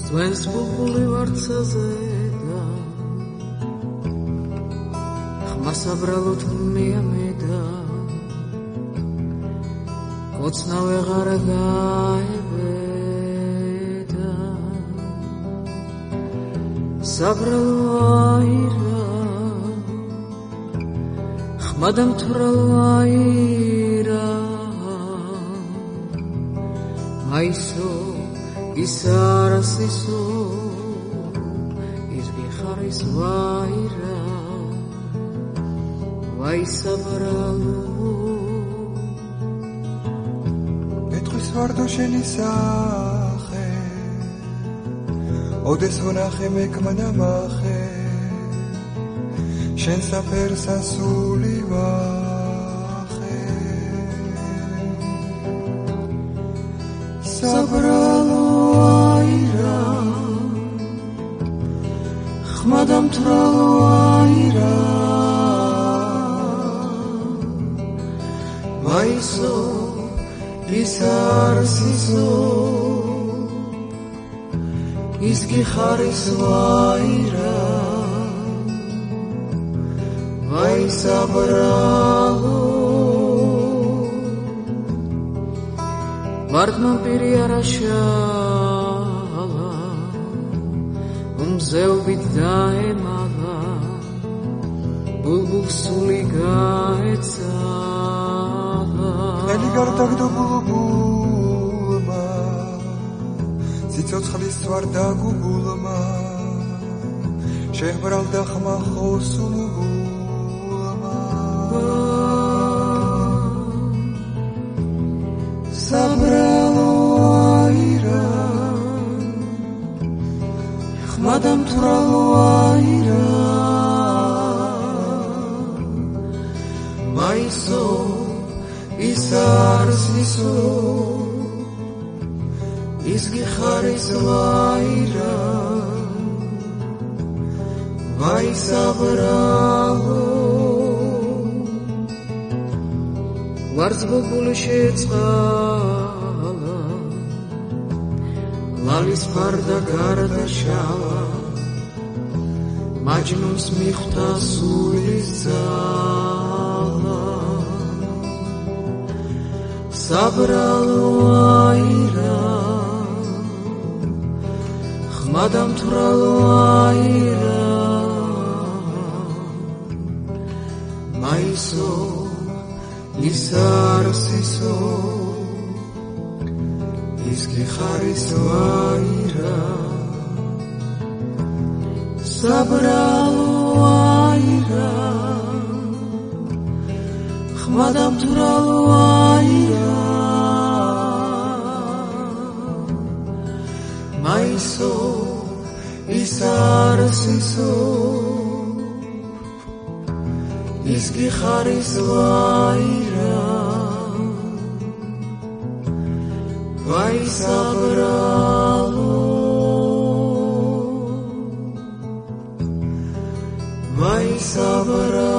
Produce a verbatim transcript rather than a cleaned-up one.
Წვენს ბუბული ვარცაზე და ხმას აბრალოთ მიამედა კოცნა ვეღარ გაებედა საბრალო აირა ხმა დამთვრალო აირა მაისო ის არის ისო ის გიხარის ვაირა ვაი საბრალო ეთქვის ვარდო შენი სახე ოდეს ვნახე მეკმნამახე შენ საფერს ასული ვახე საბრალო აირა ხმა დამთვრალო აირა მაისო ის არის ისო ის გიხარის ვაირა ვაი საბრალო ვარდმან პირი არაშალა უმზეობით დაემალა ბულბულ სული გაეცალა ელი გარდაგდო ბულბულმა ციცოცხლის ვარდა გუგულმა შეჰბრალდა ხმა ხოსულბულმა საბრალო აირა ხმა დამთვრალო აირა მაისო ის არის ისო ის გიხარის ვაირა ვაი საბრალო ვარს ბუბული შეწყალა ლალის ფარდა გარდა შალა მაჯნუნს მიხვდა სულის ძალა საბრალო აირა ხმა დამთვრალო აირა მაისო ის არის ისო ის გიხარის ვაირა საბრალო აირა ხმა დამთვრალო აირა მაისო ის არის ისო ის გიხარის ვაირა ვაი საბრალო ვაი საბრალო